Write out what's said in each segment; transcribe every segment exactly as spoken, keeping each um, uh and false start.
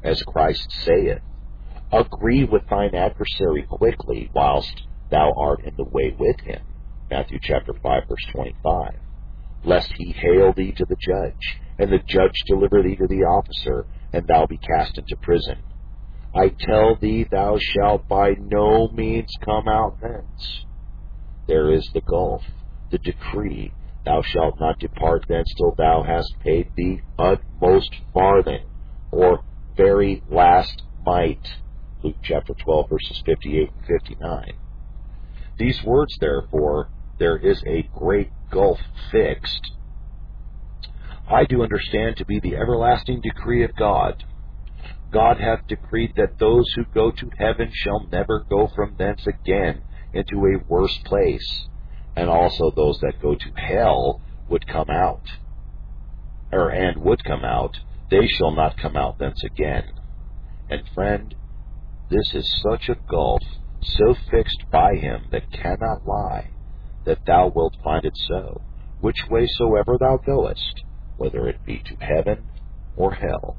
as Christ saith, agree with thine adversary quickly, whilst thou art in the way with him. Matthew chapter five, verse twenty-five. Lest he hale thee to the judge, and the judge deliver thee to the officer, and thou be cast into prison. I tell thee, thou shalt by no means come out thence. There is the gulf, the decree, thou shalt not depart thence till thou hast paid the utmost farthing, or very last mite. Luke chapter twelve, verses fifty-eight and fifty-nine. These words, therefore, there is a great gulf fixed, I do understand to be the everlasting decree of God. God hath decreed that those who go to heaven shall never go from thence again into a worse place, and also those that go to hell would come out, or and would come out, they shall not come out thence again. And friend, this is such a gulf, so fixed by him that cannot lie, that thou wilt find it so, which way soever thou goest, whether it be to heaven or hell.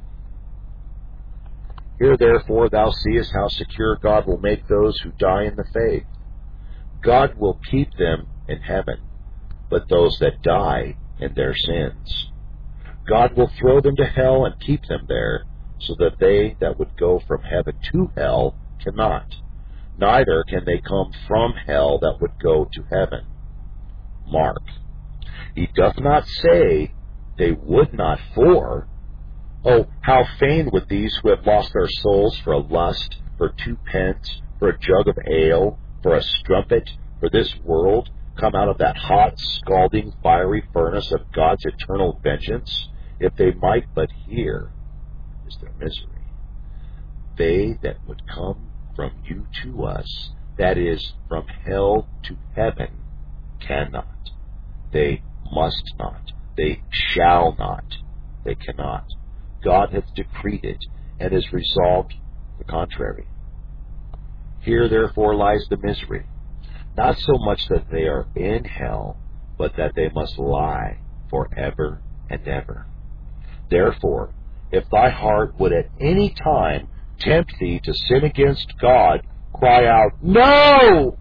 Here therefore thou seest how secure God will make those who die in the faith. God will keep them in heaven, but those that die in their sins, God will throw them to hell and keep them there, so that they that would go from heaven to hell cannot, neither can they come from hell that would go to heaven. Mark, he doth not say they would not for. Oh, how fain would these who have lost their souls for a lust, for two pence, for a jug of ale, for a strumpet, for this world, come out of that hot, scalding, fiery furnace of God's eternal vengeance, if they might but hear, is their misery. They that would come from you to us, that is, from hell to heaven, cannot. They must not. They shall not. They cannot. God hath decreed it, and is resolved the contrary. Here therefore lies the misery, not so much that they are in hell, but that they must lie for ever and ever. Therefore, if thy heart would at any time tempt thee to sin against God, cry out, No!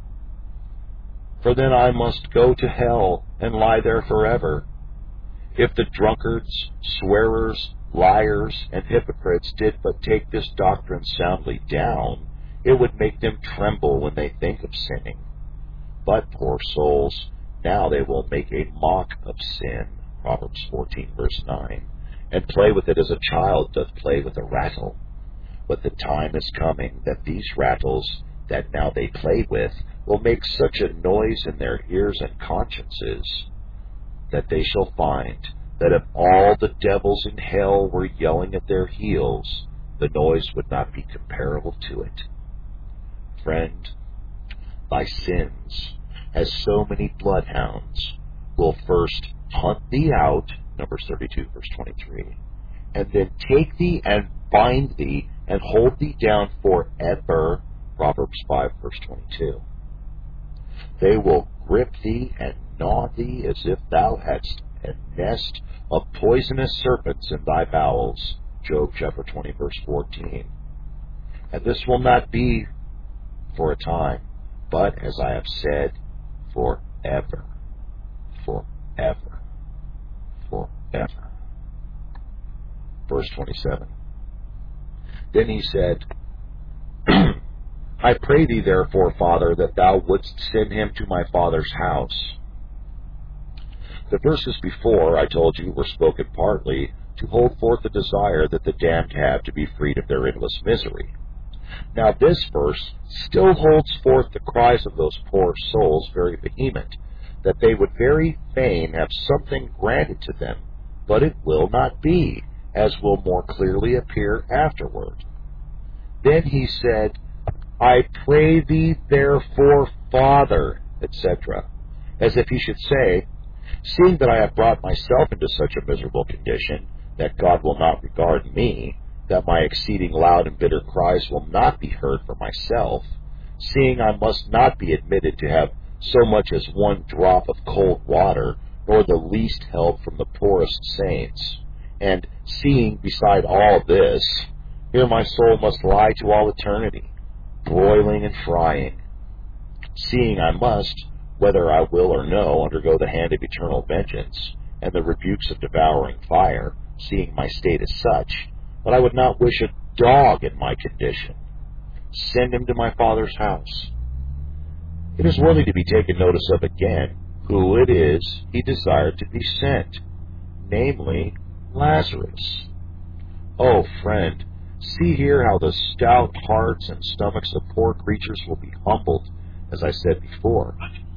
For then I must go to hell and lie there forever. If the drunkards, swearers, liars, and hypocrites did but take this doctrine soundly down, it would make them tremble when they think of sinning. But, poor souls, now they will make a mock of sin, Proverbs fourteen, verse nine, and play with it as a child doth play with a rattle. But the time is coming that these rattles that now they play with will make such a noise in their ears and consciences that they shall find that if all the devils in hell were yelling at their heels, the noise would not be comparable to it. Friend, thy sins, as so many bloodhounds, will first hunt thee out, Numbers thirty-two, verse twenty-three, and then take thee and bind thee and hold thee down forever, Proverbs five, verse twenty-two. They will grip thee and gnaw thee as if thou hadst a nest of poisonous serpents in thy bowels, Job chapter twenty, verse fourteen. And this will not be for a time, but, as I have said, forever, forever, forever. Verse twenty-seven. Then he said, I pray thee therefore, Father, that thou wouldst send him to my father's house. The verses before, I told you, were spoken partly to hold forth the desire that the damned have to be freed of their endless misery. Now this verse still holds forth the cries of those poor souls very vehement, that they would very fain have something granted to them, but it will not be, as will more clearly appear afterward. Then he said, I pray thee therefore, Father, et cetera, as if he should say, seeing that I have brought myself into such a miserable condition, that God will not regard me, that my exceeding loud and bitter cries will not be heard for myself, seeing I must not be admitted to have so much as one drop of cold water, nor the least help from the poorest saints, and seeing beside all this, Here my soul must lie to all eternity, broiling and frying, seeing I must, whether I will or no, undergo the hand of eternal vengeance and the rebukes of devouring fire, seeing my state is such, but I would not wish a dog in my condition. Send him to my Father's house. It is worthy to be taken notice of again who it is he desired to be sent, namely Lazarus. Oh, friend, see here how the stout hearts and stomachs of poor creatures will be humbled, as I said before.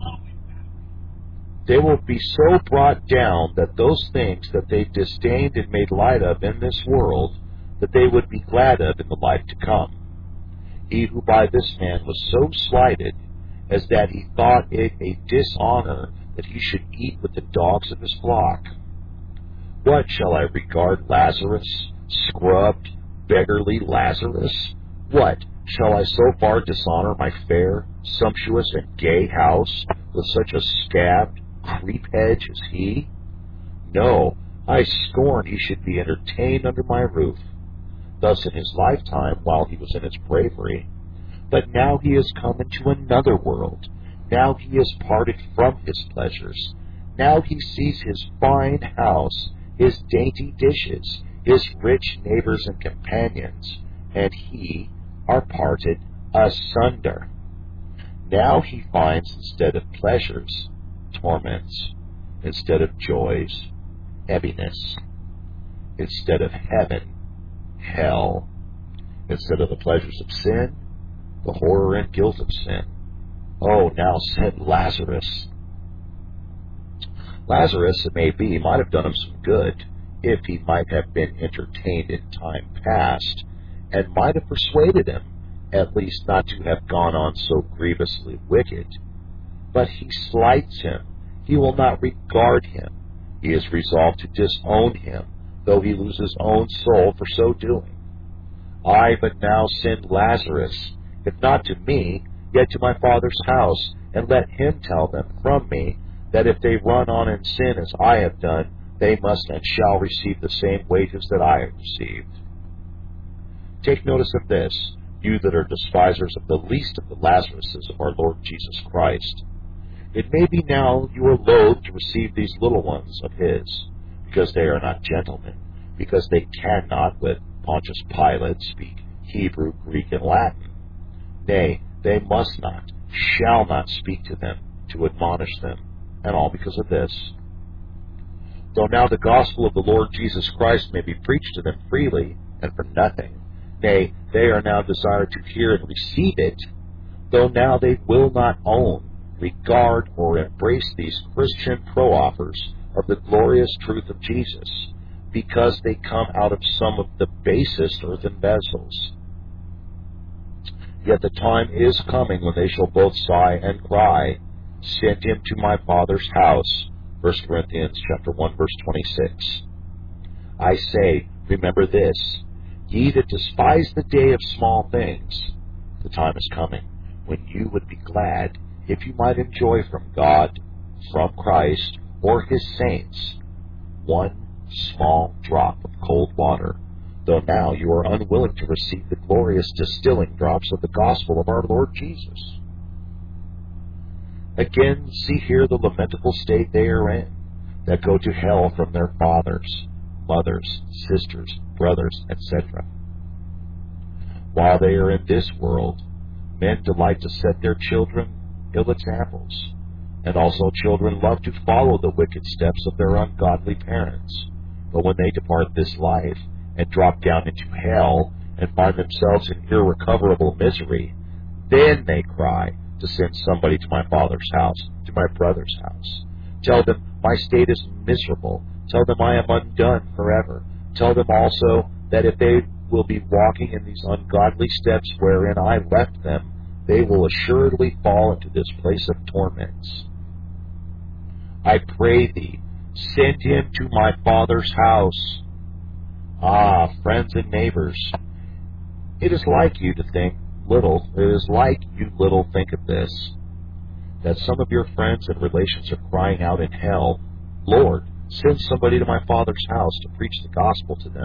They will be so brought down that those things that they disdained and made light of in this world, that they would be glad of in the life to come. He who by this man was so slighted, as that he thought it a dishonor that he should eat with the dogs of his flock. What shall I regard Lazarus, scrubbed, beggarly Lazarus? What, shall I so far dishonor my fair, sumptuous, and gay house with such a scabbed creep-hedge as he? No, I scorn he should be entertained under my roof, thus in his lifetime while he was in its bravery. But now he is come into another world. Now he is parted from his pleasures. Now he sees his fine house, his dainty dishes, his rich neighbors and companions, and he are parted asunder. Now he finds, instead of pleasures, torments; instead of joys, heaviness; instead of heaven, hell; instead of the pleasures of sin, the horror and guilt of sin. Oh, now send Lazarus. Lazarus, it may be, might have done him some good, if he might have been entertained in time past, and might have persuaded him, at least not to have gone on so grievously wicked. But he slights him. He will not regard him. He is resolved to disown him, though he lose his own soul for so doing. I but now send Lazarus, if not to me, yet to my Father's house, and let him tell them from me, that if they run on in sin as I have done, they must and shall receive the same wages that I have received. Take notice of this, you that are despisers of the least of the Lazaruses of our Lord Jesus Christ. It may be now you are loath to receive these little ones of his, because they are not gentlemen, because they cannot, with Pontius Pilate, speak Hebrew, Greek, and Latin. Nay, they must not, shall not speak to them, to admonish them, and all because of this. Though now the gospel of the Lord Jesus Christ may be preached to them freely, and for nothing, nay, they are now desired to hear and receive it, though now they will not own, regard, or embrace these Christian pro-offers of the glorious truth of Jesus, because they come out of some of the basest earthen vessels. Yet the time is coming when they shall both sigh and cry, Send him to my Father's house. First Corinthians chapter one, verse twenty-six. I say, remember this, ye that despise the day of small things, the time is coming when you would be glad if you might enjoy from God, from Christ, or his saints, one small drop of cold water, though now you are unwilling to receive the glorious distilling drops of the gospel of our Lord Jesus. Again, see here the lamentable state they are in, that go to hell from their fathers, mothers, sisters, brothers, et cetera. While they are in this world, men delight to set their children ill examples, and also children love to follow the wicked steps of their ungodly parents. But when they depart this life, and drop down into hell, and find themselves in irrecoverable misery, then they cry to send somebody to my father's house, to my brother's house. Tell them my state is miserable. Tell them I am undone forever. Tell them also that if they will be walking in these ungodly steps wherein I left them, they will assuredly fall into this place of torments. I pray thee, send him to my Father's house. Ah, friends and neighbors, it is like you to think little, it is like you little think of this, that some of your friends and relations are crying out in hell, Lord, send somebody to my Father's house to preach the gospel to them,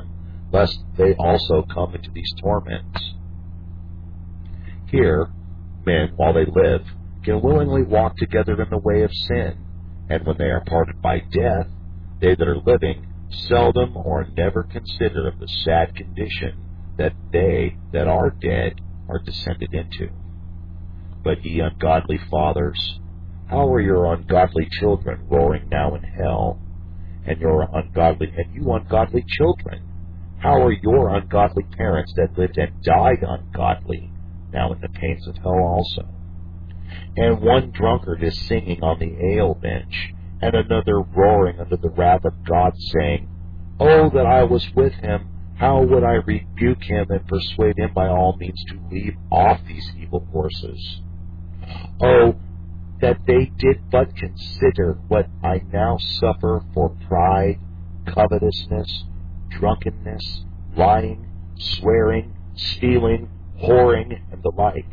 lest they also come into these torments. Here, men, while they live, can willingly walk together in the way of sin, and when they are parted by death, they that are living seldom or never consider of the sad condition that they that are dead are descended into. But ye ungodly fathers, how are your ungodly children roaring now in hell? And your ungodly and you ungodly children, how are your ungodly parents that lived and died ungodly now in the pains of hell also? And one drunkard is singing on the ale bench, and another roaring under the wrath of God, saying, Oh, that I was with him! How would I rebuke him and persuade him by all means to leave off these evil courses? Oh, that they did but consider what I now suffer for pride, covetousness, drunkenness, lying, swearing, stealing, whoring, and the like.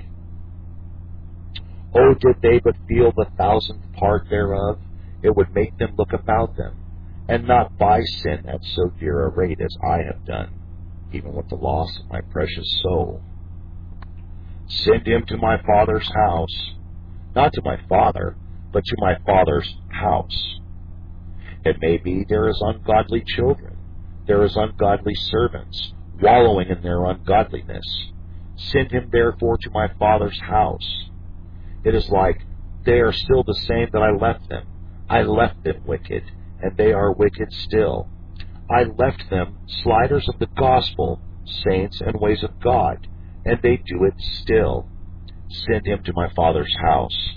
Oh, did they but feel the thousandth part thereof, it would make them look about them, and not buy sin at so dear a rate as I have done, even with the loss of my precious soul. Send him to my Father's house, not to my Father, but to my Father's house. It may be there is ungodly children, there is ungodly servants, wallowing in their ungodliness. Send him therefore to my Father's house. It is like, they are still the same that I left them. I left them wicked, and they are wicked still. I left them sliders of the gospel, saints and ways of God, and they do it still. Send him to my Father's house.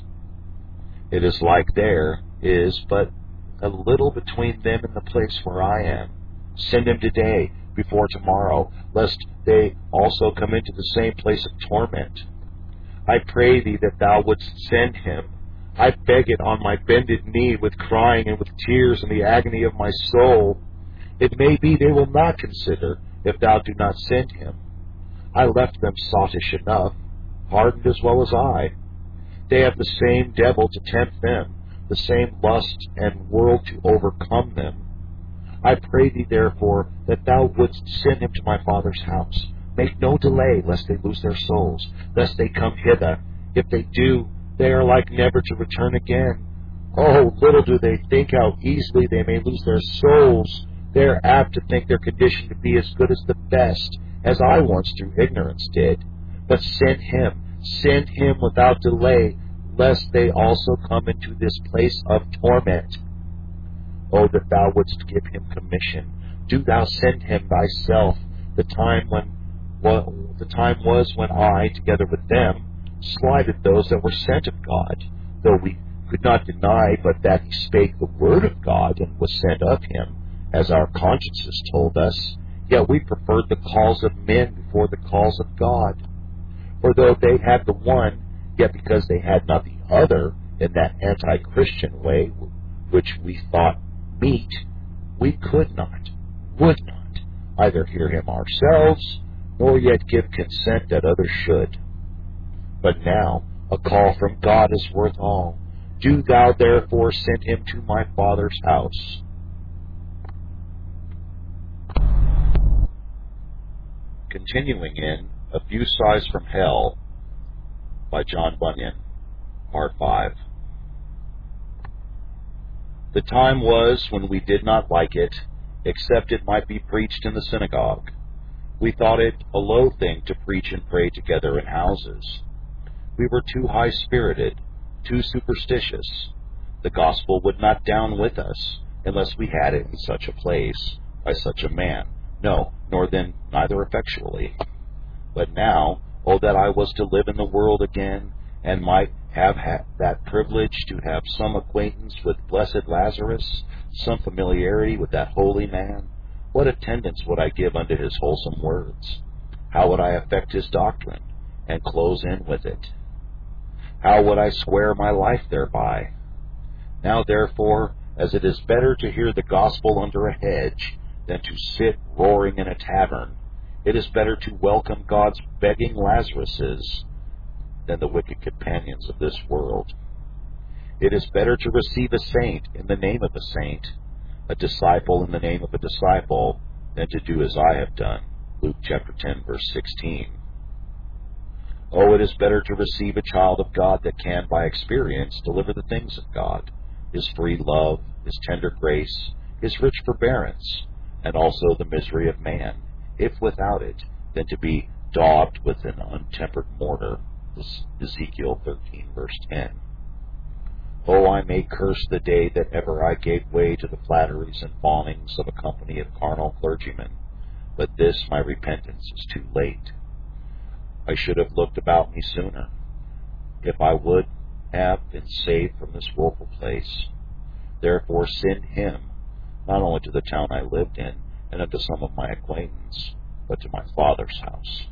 It is like there is but a little between them and the place where I am. Send him today, before tomorrow, lest they also come into the same place of torment. I pray thee that thou wouldst send him. I beg it on my bended knee, with crying and with tears in the agony of my soul. It may be they will not consider, if thou do not send him. I left them sottish enough, hardened as well as I. They have the same devil to tempt them, the same lust and world to overcome them. I pray thee therefore that thou wouldst send him to my Father's house. Make no delay, lest they lose their souls, lest they come hither. If they do, they are like never to return again. Oh, little do they think how easily they may lose their souls. They are apt to think their condition to be as good as the best, as I once through ignorance did. But send him, send him without delay, lest they also come into this place of torment. Oh, that thou wouldst give him commission. Do thou send him thyself. The time when well, the time was when I, together with them, slighted those that were sent of God, though we could not deny but that he spake the word of God and was sent of him, as our consciences told us. Yet we preferred the calls of men before the calls of God. For though they had the one, yet because they had not the other, in that anti-Christian way, which we thought meet, we could not, would not, either hear him ourselves, nor yet give consent that others should. But now a call from God is worth all. Do thou therefore send him to my Father's house. Continuing in A Few Sighs from Hell by John Bunyan, Part five. The time was when we did not like it, except it might be preached in the synagogue. We thought it a low thing to preach and pray together in houses. We were too high-spirited, too superstitious. The gospel would not down with us, unless we had it in such a place, by such a man. No, nor then neither effectually. But now, oh, that I was to live in the world again, and might have ha- that privilege to have some acquaintance with blessed Lazarus, some familiarity with that holy man. What attendance would I give unto his wholesome words? How would I affect his doctrine, and close in with it? How would I swear my life thereby? Now therefore, as it is better to hear the gospel under a hedge than to sit roaring in a tavern, it is better to welcome God's begging Lazaruses than the wicked companions of this world. It is better to receive a saint in the name of a saint, a disciple in the name of a disciple, than to do as I have done. Luke chapter ten, verse sixteen. Oh, it is better to receive a child of God that can, by experience, deliver the things of God, His free love, His tender grace, His rich forbearance, and also the misery of man, if without it, than to be daubed with an untempered mortar. Ezekiel thirteen, verse ten. Oh, I may curse the day that ever I gave way to the flatteries and fawnings of a company of carnal clergymen, but this my repentance is too late. I should have looked about me sooner, if I would have been saved from this woeful place. Therefore send him, not only to the town I lived in, and unto some of my acquaintance, but to my father's house.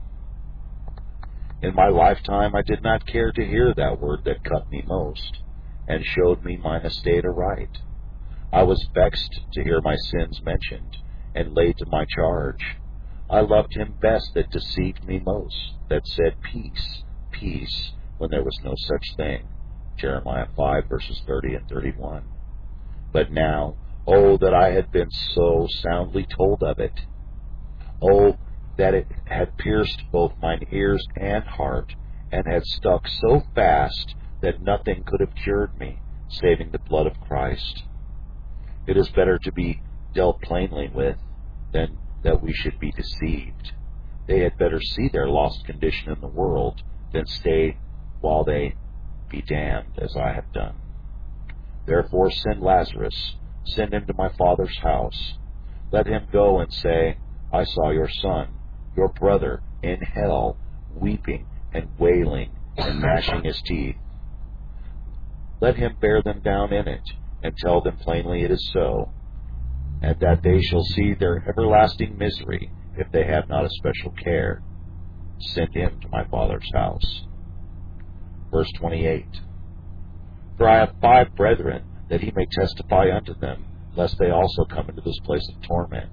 In my lifetime I did not care to hear that word that cut me most, and showed me mine estate aright. I was vexed to hear my sins mentioned, and laid to my charge. I loved him best that deceived me most, that said, Peace, peace, when there was no such thing. Jeremiah five, verses thirty and thirty-one. But now, oh, that I had been so soundly told of it. Oh, that it had pierced both mine ears and heart, and had stuck so fast that nothing could have cured me, saving the blood of Christ. It is better to be dealt plainly with than that we should be deceived. They had better see their lost condition in the world than stay while they be damned, as I have done. Therefore send Lazarus, send him to my father's house. Let him go and say, I saw your son, your brother, in hell, weeping and wailing and gnashing his teeth. Let him bear them down in it, and tell them plainly it is so, and that they shall see their everlasting misery if they have not a special care. Send him to my father's house. Verse twenty-eight. For I have five brethren, that he may testify unto them, lest they also come into this place of torment.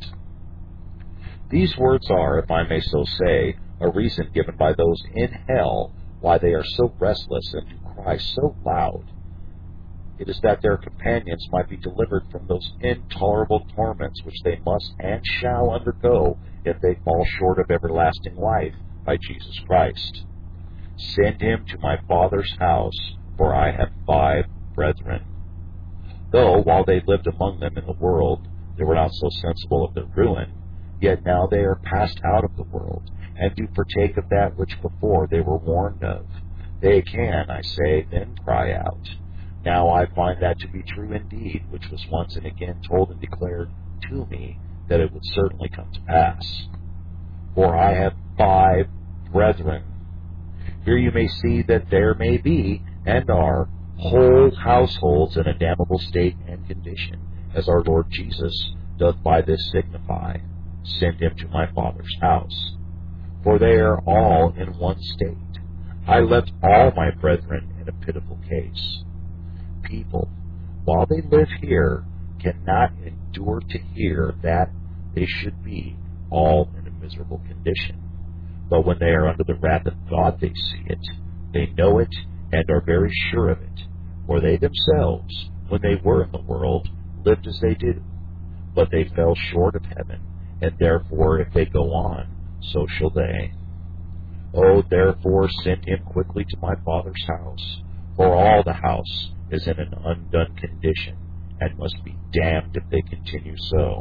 These words are, if I may so say, a reason given by those in hell why they are so restless and do cry so loud. It is that their companions might be delivered from those intolerable torments which they must and shall undergo if they fall short of everlasting life by Jesus Christ. Send him to my father's house, for I have five brethren. Though, while they lived among them in the world, they were not so sensible of their ruin, yet now they are passed out of the world, and do partake of that which before they were warned of. They can, I say, then cry out. Now I find that to be true indeed, which was once and again told and declared to me, that it would certainly come to pass. For I have five brethren. Here you may see that there may be, and are, whole households in a damnable state and condition, as our Lord Jesus doth by this signify, Send him to my father's house. For they are all in one state. I left all my brethren in a pitiful case. People, while they live here, cannot endure to hear that they should be all in a miserable condition. But when they are under the wrath of God, they see it, they know it, and are very sure of it. For they themselves, when they were in the world, lived as they did. But they fell short of heaven, and therefore, if they go on, so shall they. Oh, therefore, send him quickly to my father's house, for all the house is in an undone condition, and must be damned if they continue so.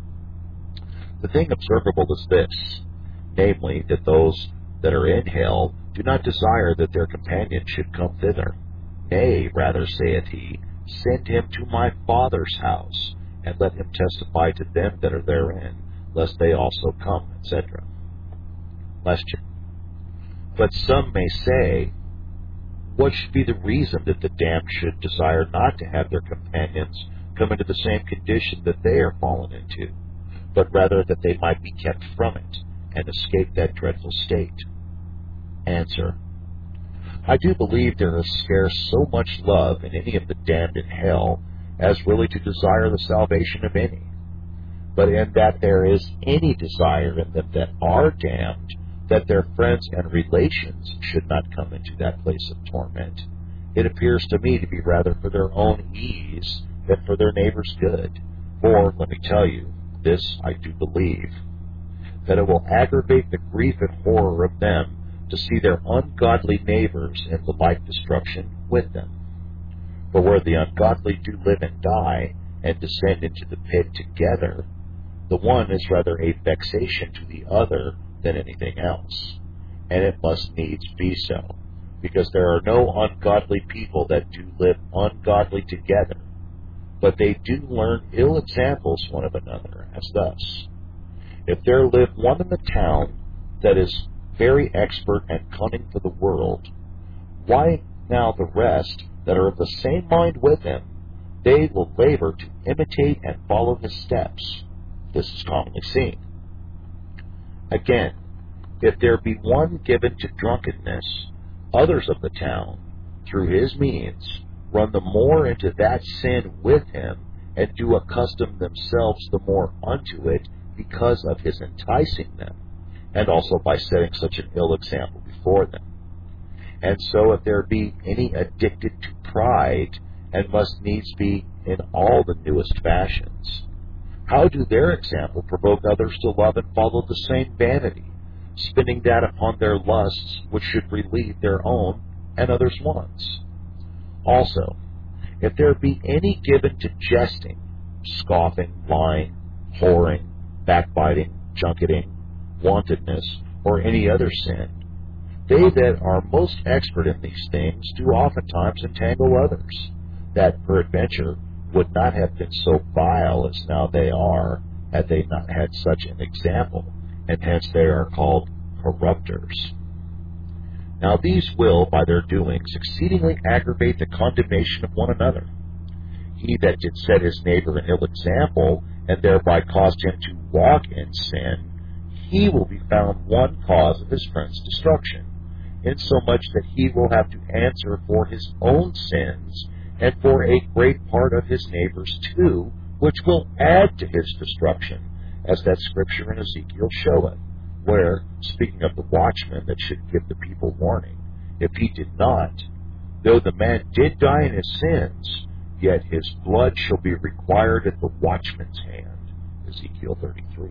The thing observable is this, namely, that those that are in hell do not desire that their companions should come thither. Nay, rather, saith he, send him to my Father's house, and let him testify to them that are therein, lest they also come, et cetera. Question. But some may say, what should be the reason that the damned should desire not to have their companions come into the same condition that they are fallen into, but rather that they might be kept from it, and escape that dreadful state? Answer. I do believe there is scarce so much love in any of the damned in hell as really to desire the salvation of any. But in that there is any desire in them that are damned, that their friends and relations should not come into that place of torment, it appears to me to be rather for their own ease than for their neighbor's good. For, let me tell you, this I do believe, that it will aggravate the grief and horror of them to see their ungodly neighbors in the like destruction with them. For where the ungodly do live and die, and descend into the pit together, the one is rather a vexation to the other than anything else. And it must needs be so, because there are no ungodly people that do live ungodly together, but they do learn ill examples one of another, as thus: if there live one in the town that is very expert and cunning for the world, why now the rest that are of the same mind with him, they will labor to imitate and follow his steps. This is commonly seen. Again, if there be one given to drunkenness, others of the town, through his means, run the more into that sin with him, and do accustom themselves the more unto it because of his enticing them, and also by setting such an ill example before them. And so if there be any addicted to pride, and must needs be in all the newest fashions, how do their example provoke others to love and follow the same vanity, spending that upon their lusts which should relieve their own and others' wants? Also, if there be any given to jesting, scoffing, lying, whoring, backbiting, junketing, wantonness, or any other sin, they that are most expert in these things do oftentimes entangle others, that peradventure would not have been so vile as now they are, had they not had such an example, and hence they are called corrupters. Now these will, by their doings, exceedingly aggravate the condemnation of one another. He that did set his neighbor an ill example, and thereby caused him to walk in sin, he will be found one cause of his friend's destruction, insomuch that he will have to answer for his own sins, and for a great part of his neighbor's too, which will add to his destruction, as that scripture in Ezekiel showeth, where, speaking of the watchman that should give the people warning, if he did not, though the man did die in his sins, yet his blood shall be required at the watchman's hand. Ezekiel thirty-three.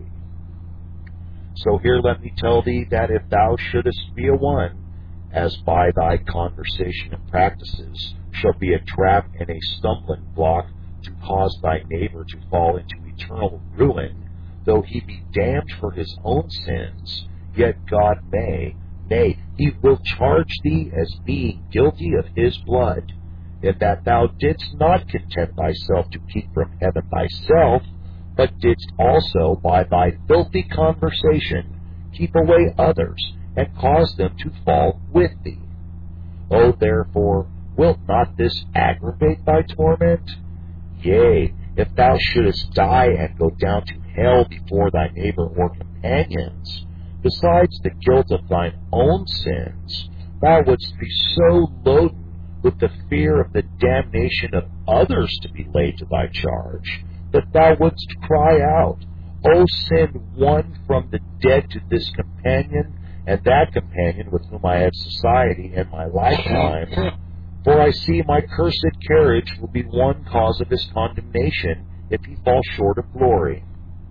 So here let me tell thee that if thou shouldest be a one, as by thy conversation and practices shall be a trap and a stumbling block to cause thy neighbor to fall into eternal ruin, though he be damned for his own sins, yet God may, nay, he will charge thee as being guilty of his blood, in that thou didst not content thyself to keep from heaven thyself, but didst also by thy filthy conversation keep away others, and cause them to fall with thee. O therefore, wilt not this aggravate thy torment? Yea, if thou shouldest die and go down to hell before thy neighbor or companions, besides the guilt of thine own sins, thou wouldst be so loaden with the fear of the damnation of others to be laid to thy charge, that thou wouldst cry out, O send one from the dead to this companion, and that companion with whom I have society in my lifetime, for I see my cursed carriage will be one cause of his condemnation if he fall short of glory.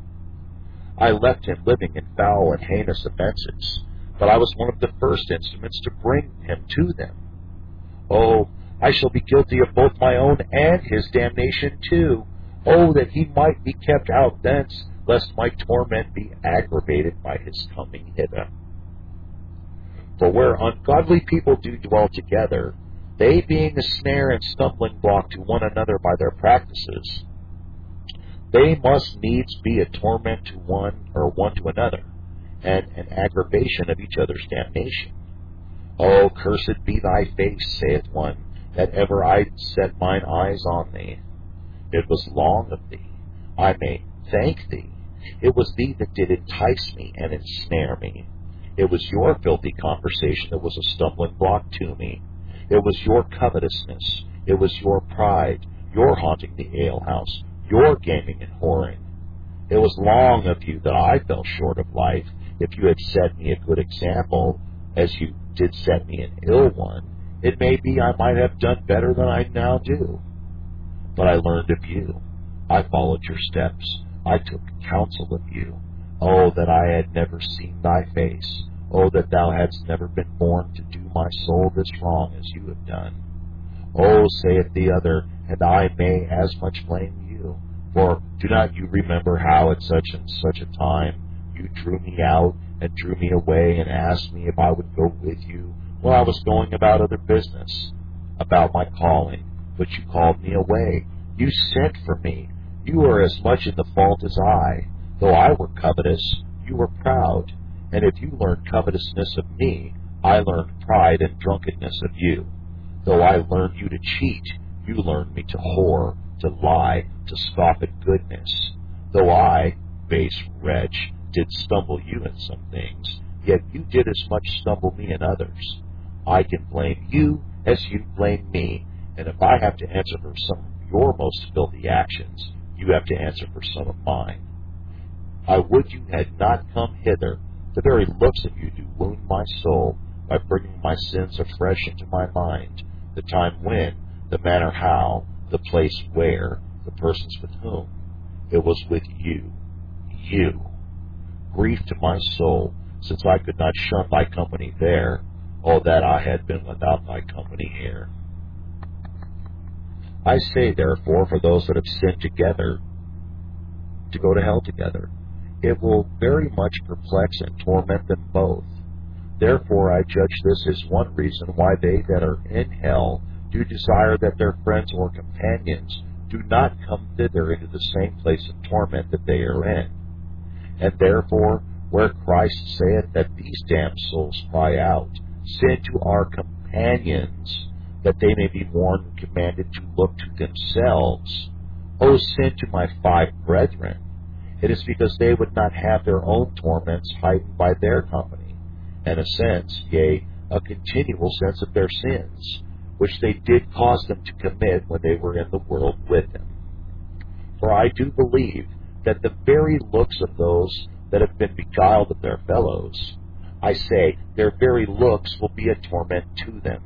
I left him living in foul and heinous offenses, but I was one of the first instruments to bring him to them. Oh, I shall be guilty of both my own and his damnation too. Oh, that he might be kept out thence, lest my torment be aggravated by his coming hither. For where ungodly people do dwell together, they being a snare and stumbling block to one another by their practices, they must needs be a torment to one or one to another, and an aggravation of each other's damnation. O cursed be thy face, saith one, that ever I set mine eyes on thee. It was long of thee, I may thank thee. It was thee that did entice me and ensnare me. It was your filthy conversation that was a stumbling block to me. It was your covetousness. It was your pride, your haunting the alehouse, your gaming and whoring. It was long of you that I fell short of life. If you had set me a good example, as you did set me an ill one, it may be I might have done better than I now do. But I learned of you. I followed your steps. I took counsel of you. Oh, that I had never seen thy face. Oh, that thou hadst never been born to do my soul this wrong as you have done. Oh, saith the other, and I may as much blame you. For do not you remember how at such and such a time you drew me out and drew me away and asked me if I would go with you when I was going about other business, about my calling, but you called me away. You sent for me. You are as much in the fault as I. Though I were covetous, you were proud. And if you learned covetousness of me, I learned pride and drunkenness of you. Though I learned you to cheat, you learned me to whore, to lie, to scoff at goodness. Though I, base wretch, did stumble you in some things, yet you did as much stumble me in others. I can blame you as you blame me, and if I have to answer for some of your most filthy actions, you have to answer for some of mine. I would you had not come hither. The very looks of you do wound my soul by bringing my sins afresh into my mind, the time when, the manner how, the place where, the persons with whom. It was with you, you. Grief to my soul, since I could not shun thy company there. Oh, that I had been without thy company here. I say, therefore, for those that have sinned together, to go to hell together. It will very much perplex and torment them both. Therefore I judge this as one reason why they that are in hell do desire that their friends or companions do not come thither into the same place of torment that they are in. And therefore, where Christ saith that these damned souls cry out, send to our companions, that they may be warned and commanded to look to themselves. O send to my five brethren. It is because they would not have their own torments heightened by their company, and a sense, yea, a continual sense of their sins, which they did cause them to commit when they were in the world with them. For I do believe that the very looks of those that have been beguiled of their fellows, I say, their very looks will be a torment to them.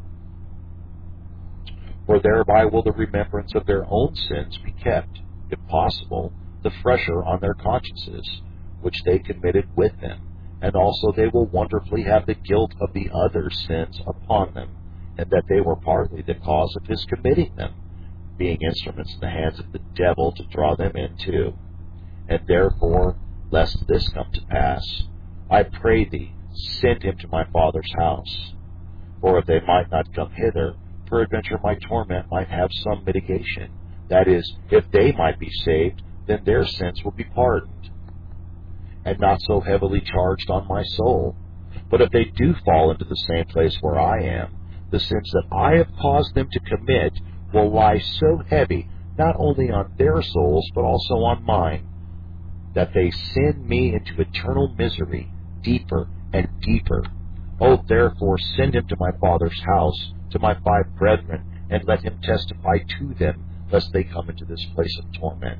For thereby will the remembrance of their own sins be kept, if possible, the fresher on their consciences, which they committed with them, and also they will wonderfully have the guilt of the other sins upon them, and that they were partly the cause of his committing them, being instruments in the hands of the devil to draw them into. And therefore, lest this come to pass, I pray thee, send him to my Father's house. For if they might not come hither, peradventure my torment might have some mitigation. That is, if they might be saved, then their sins will be pardoned, and not so heavily charged on my soul. But if they do fall into the same place where I am, the sins that I have caused them to commit will lie so heavy, not only on their souls, but also on mine, that they send me into eternal misery, deeper and deeper. Oh, therefore, send him to my Father's house, to my five brethren, and let him testify to them, lest they come into this place of torment.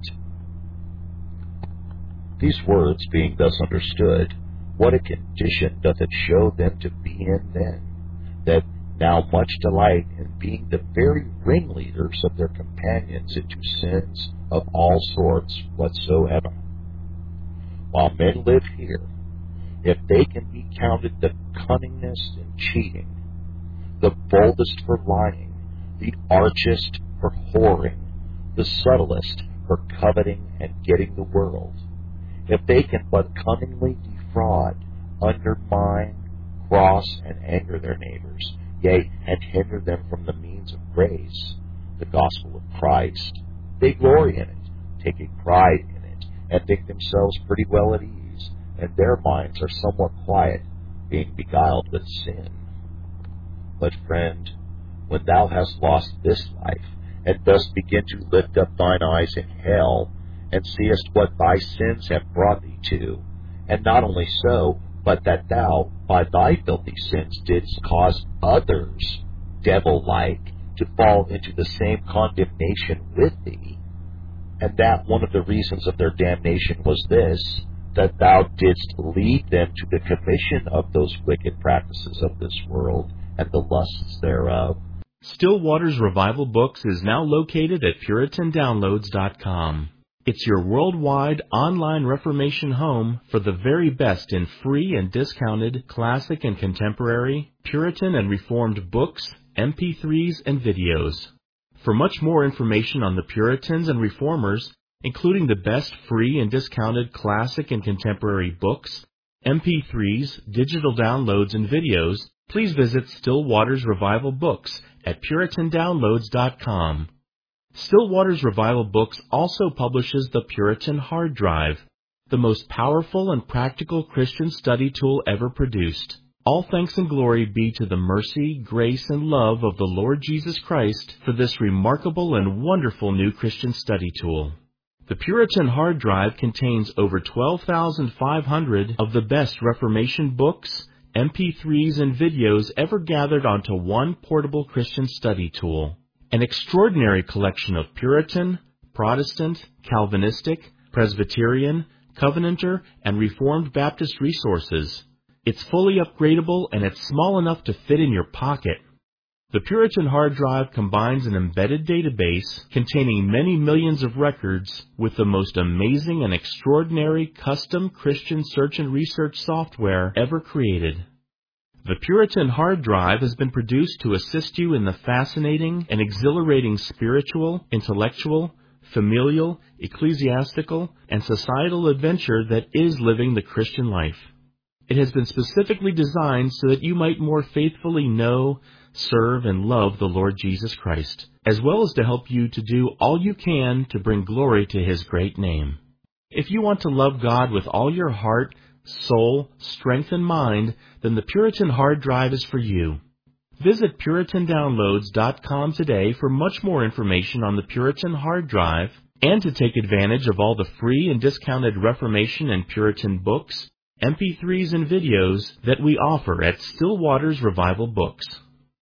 These words being thus understood, what a condition doth it show them to be in then, that now much delight in being the very ringleaders of their companions into sins of all sorts whatsoever. While men live here, if they can be counted the cunningest in cheating, the boldest for lying, the archest for whoring, the subtlest for coveting and getting the world, if they can but cunningly defraud, undermine, cross, and anger their neighbors, yea, and hinder them from the means of grace, the gospel of Christ, they glory in it, taking pride in it, and think themselves pretty well at ease, and their minds are somewhat quiet, being beguiled with sin. But, friend, when thou hast lost this life, and dost begin to lift up thine eyes in hell, and seest what thy sins have brought thee to, and not only so, but that thou, by thy filthy sins, didst cause others, devil-like, to fall into the same condemnation with thee, and that one of the reasons of their damnation was this, that thou didst lead them to the commission of those wicked practices of this world, and the lusts thereof. Still Waters Revival Books is now located at Puritan Downloads dot com. It's your worldwide online Reformation home for the very best in free and discounted classic and contemporary, Puritan and Reformed books, M P threes, and videos. For much more information on the Puritans and Reformers, including the best free and discounted classic and contemporary books, M P threes, digital downloads, and videos, please visit Still Waters Revival Books at Puritan Downloads dot com. Still Waters Revival Books also publishes the Puritan Hard Drive, the most powerful and practical Christian study tool ever produced. All thanks and glory be to the mercy, grace, and love of the Lord Jesus Christ for this remarkable and wonderful new Christian study tool. The Puritan Hard Drive contains over twelve thousand five hundred of the best Reformation books, M P threes, and videos ever gathered onto one portable Christian study tool. An extraordinary collection of Puritan, Protestant, Calvinistic, Presbyterian, Covenanter, and Reformed Baptist resources. It's fully upgradable and it's small enough to fit in your pocket. The Puritan Hard Drive combines an embedded database containing many millions of records with the most amazing and extraordinary custom Christian search and research software ever created. The Puritan Hard Drive has been produced to assist you in the fascinating and exhilarating spiritual, intellectual, familial, ecclesiastical, and societal adventure that is living the Christian life. It has been specifically designed so that you might more faithfully know, serve, and love the Lord Jesus Christ, as well as to help you to do all you can to bring glory to His great name. If you want to love God with all your heart, soul, strength, and mind, then the Puritan Hard Drive is for you. Visit Puritan Downloads dot com today for much more information on the Puritan Hard Drive and to take advantage of all the free and discounted Reformation and Puritan books, M P threes, and videos that we offer at Still Waters Revival Books.